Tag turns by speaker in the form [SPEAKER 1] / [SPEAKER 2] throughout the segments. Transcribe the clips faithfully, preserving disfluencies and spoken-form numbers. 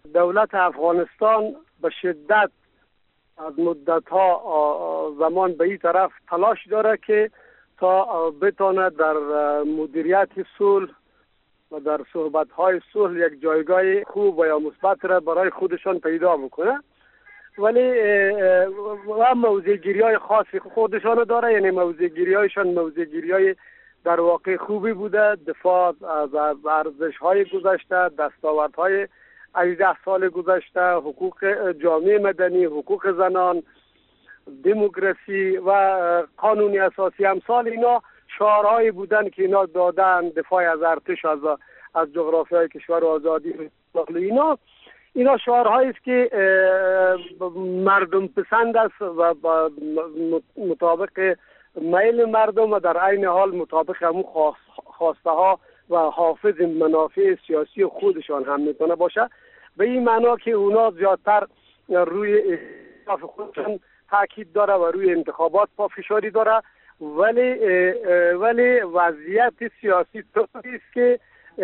[SPEAKER 1] دولت افغانستان به شدت از مدت‌ها زمان به این طرف تلاش داره که تا بتونه در مدیریت صلح و در صحبت‌های صلح یک جایگاه خوب و یا مثبت را برای خودشان پیدا بکنه، ولی و موضع‌گیری‌های خاص خودشان داره. یعنی موضع‌گیری‌هایشان موضع‌گیری‌های در واقع خوبی بوده، دفاع از ارزش‌های گذشته، دستاوردهای هجده سال گذشته، حقوق جامعه مدنی، حقوق زنان، دموکراسی و قانون اساسی امثال اینا شعارهایی بودن که اینا دادن، دفاع از ارتش، از از جغرافیای کشور و آزادی اینا اینا شعارهایی است که مردم پسند است و مطابق میل مردم و در عین حال مطابق همون خواسته ها و حافظ منافع سیاسی خودشان هم میتونه باشه. به این معنا که اونا زیادتر روی اهداف خودشان تاکید داره و روی انتخابات پافشاری داره، ولی ولی وضعیت سیاسی طوری است که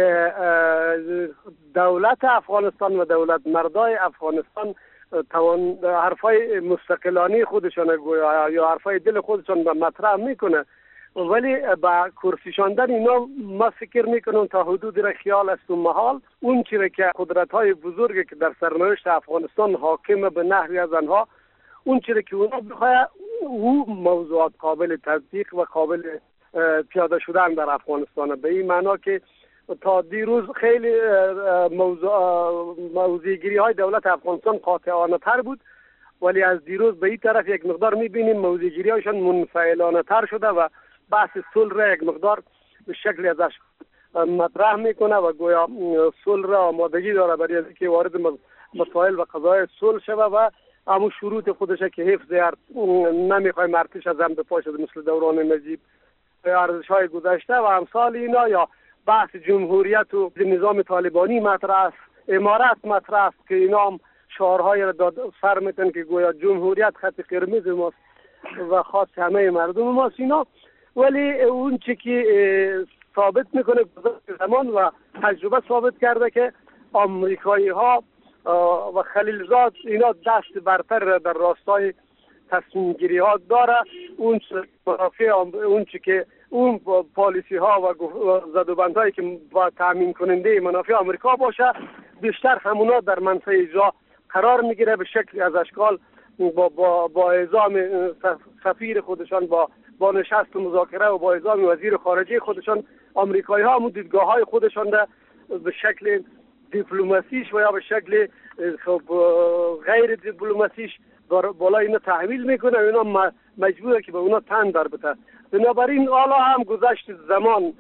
[SPEAKER 1] دولت افغانستان و دولت مردای افغانستان توان حرفای مستقلانی خودشان گویا یا حرفای دل خودشان به مطرح میکنه، ولی با کرسی شاندن اینا ما فکر میکنم تا حدود را خیال است و محال اون چیزی که قدرت های بزرگی که در سرنوشت افغانستان حاکم به نحوی از آنها، اون چیزی که اونا بخواه او موضوعات قابل تصدیق و قابل پیاده شدن در افغانستان. به این معنا که تا دیروز خیلی موضوع موضوعگیری های دولت افغانستان قاطعانه تر بود، ولی از دیروز به این طرف یک مقدار میبینیم موضوعگیری هایشان منفعلانه تر شده و بحث صلح را یک مقدار به شکلی ازش مطرح میکنه و گویا صلح را آمادگی داره برای اینکه وارد مسائل و قضايا صلح شوه و همون شروط خودشه که حفظ نمیخوایم ارتش از هم بپاشد مثل دوران نجیب، ارزش های گذشته و امثال اینا، یا بحث جمهوریت و نظام طالبانی مطرح است، امارت مطرح است که اینا هم شعارهای را داد سر میتن که گویا جمهوریت خط قرمز ماست و خاص همه مردم ماست اینا. ولی اون چی که ثابت میکنه گذشت زمان و تجربه ثابت کرده که آمریکایی ها و خلیلزاد اینا دست برتر در راستای تصمیم گیری ها داره. اون منافع اون چی که اون پالیسی ها و زدوبند هایی که با تامین کننده منافع آمریکا باشه بیشتر همونا در منصه اجرا قرار میگیره به شکلی از اشکال با با با اعزام سفیر خودشان، با با نشست و مذاکره و با اعزام وزیر خارجه خودشان، آمریکایی ها هم دیدگاه های خودشان ده به شکل دیپلماسیش و یا به شکل خب غیر دیپلماسیش بالا اینا تحویل میکنه، اینا مجبوره که به اونا تن در بده. بنابراین حالا هم گذشت زمان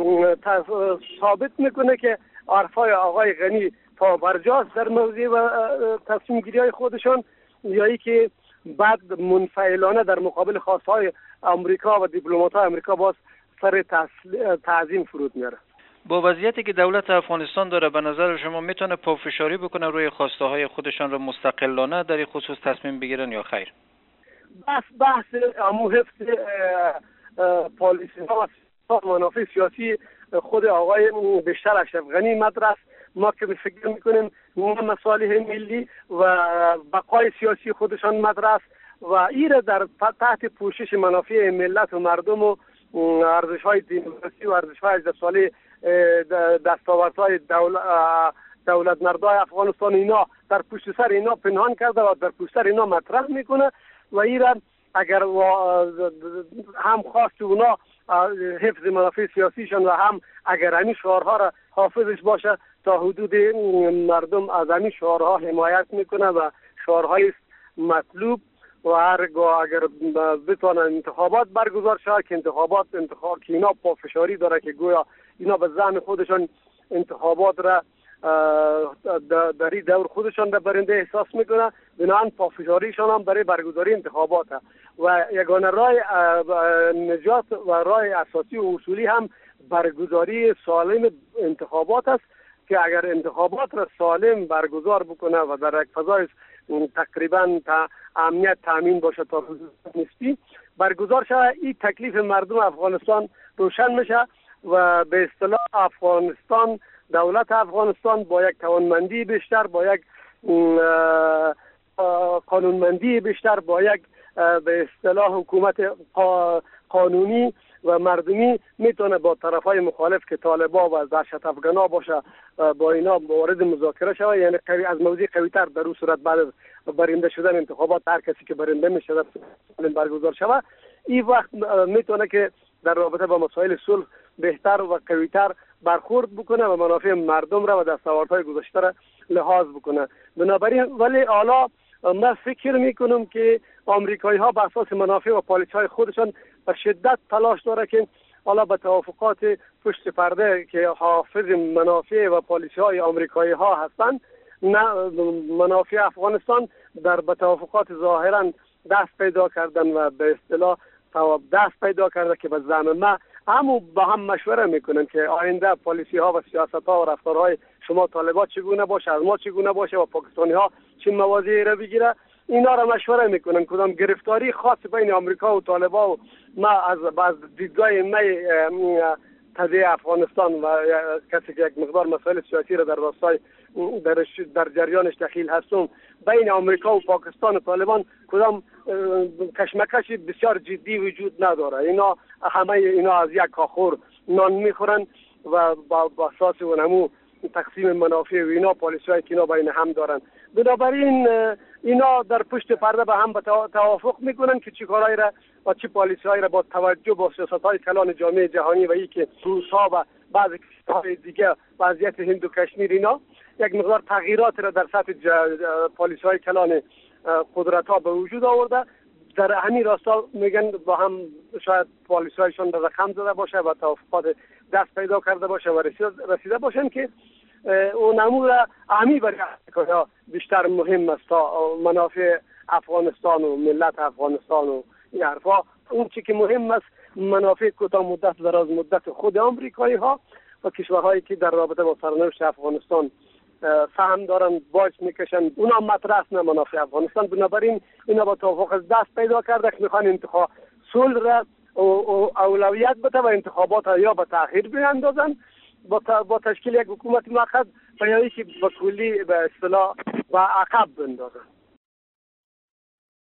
[SPEAKER 1] ثابت میکنه که حرفای آقای غنی پا برجاست در موضوع و تصمیم گیری های خودشان، یا ای که بعد منفعلانه در مقابل خواستهای آمریکا و دیپلمات های آمریکا باز سر تعظیم فرود میاره.
[SPEAKER 2] با وضعیتی که دولت افغانستان داره به نظر شما میتونه پافشاری بکنه روی خواسته های خودشان را مستقلانه در این خصوص تصمیم بگیرن یا خیر؟
[SPEAKER 1] بحث بحث امو حفظ پالیسی ها و منافع سیاسی خود آقای بیشتر اشرف غنی مطرح، ما که فکر میکنیم مصالح ملی و بقای سیاسی خودشان مطرح و این در تحت پوشش منافع ملت و مردم و ارزش های دموکراسی و ارزش های هجده ساله دستاوردهای دولت دولت مردای افغانستان اینا در پشت سر اینا پنهان کرده و در پشت سر اینا مطرح میکنه و این اگر هم خواست اونا حفظ منافع سیاسیشان و هم اگر همین شعارها را حافظش باشه تا حدود مردم از همین شعارها حمایت میکنه و شعارهای مطلوب و هرگاه اگر بتوانن انتخابات برگزار شد که انتخابات انتخاب که اینا پافشاری داره که گویا اینا به زعم خودشان انتخابات را در این دور خودشان در برنده احساس میکنه، بنابراین پافشاریشان هم برای برگزاری انتخابات و یگانه راه نجات و راه اساسی و اصولی هم برگزاری سالم انتخابات است که اگر انتخابات را سالم برگزار بکنه و در یک فضای تقریبا تا امنیت تامین باشه تا نیستی برگزار شود، این تکلیف مردم افغانستان روشن میشه و به اصطلاح افغانستان دولت افغانستان با یک توانمندی بیشتر، با یک قانونمندی بیشتر، با یک به اصطلاح حکومت قانونی و مردمی میتونه با طرفای مخالف که طالبا و دهشت افغانا باشه با اینا وارد مذاکره شود. یعنی قوی از موضوع قوی تر در اون صورت بعد از برنده شدن انتخابات هر کسی که برنده میشه برگزار شود، این وقت میتونه که در رابطه با مسائل صلح بهتر و قوی تر برخورد بکنه و منافع مردم را و دستاوردهای گذشته را لحاظ بکنه. بنابراین ولی حالا من فکر میکنم که آمریکایی ها به اساس منافع و پالیسی های خودشان به شدت تلاش داره که حالا به توافقات پشت پرده که حافظ منافع و پالیسی های آمریکایی ها هستند، نه منافع افغانستان در به توافقات ظاهرا دست پیدا کردن و به اصطلاح دست پیدا کرده که به زعم ما همو با هم مشوره میکنن که آینده پالیسی ها و سیاست ها و رفتارهای شما طالبات چگونه باشه، از ما چگونه باشه و پاکستانی ها چه مواضعی را بگیره. اینا را مشوره میکنن. کدام گرفتاری خاص بین آمریکا و طالبان و ما از از دیدگاه می قضیه افغانستان و کسی که یک مقدار مسائل سیاسی را در راستای در, در جریانش دخیل هستم بین آمریکا و پاکستان و طالبان کدام کشمکش بسیار جدی وجود نداره. اینا همه اینا از یک کاخور نان میخورن و با اساس اونمو تقسیم منافع و اینا پالیسی هایی که اینا بین هم دارن. بنابراین اینا در پشت پرده به هم توافق میکنن که چی کارهایی را و چی پالیسی هایی را با توجه با سیاست های کلان جامعه جهانی و ای که روس ها و بعضی کشورهای دیگه وضعیت هند و کشمیر اینا یک مقدار تغییرات را در سطح پالیسی های کلان قدرت ها به وجود آورده. در همین راستا میگن با هم شاید پالیسی هایشان در رقم زده باشه و توافقات دست پیدا کرده باشه و رسیده باشن که اون نمود اهمی برای افریقا بیشتر مهم است تا منافع افغانستان و ملت افغانستان و این حرفا. اون چی که مهم است منافع کوتاه مدت و دراز مدت خود آمریکایی ها و کشورهایی که در رابطه با سرنوشت افغانستان سهم دارن باعث میکشن اونا مطرح است، نه منافع افغانستان. بنابراین اینا با توافق دست پیدا کرده که میخوان انتخاب صلح را اولویت بده و انتخابات یا به تأخیر بیاندازن با با تشکیل یک حکومت موقت و یا اینکه به کلی به اصطلاح و عقب بندازن.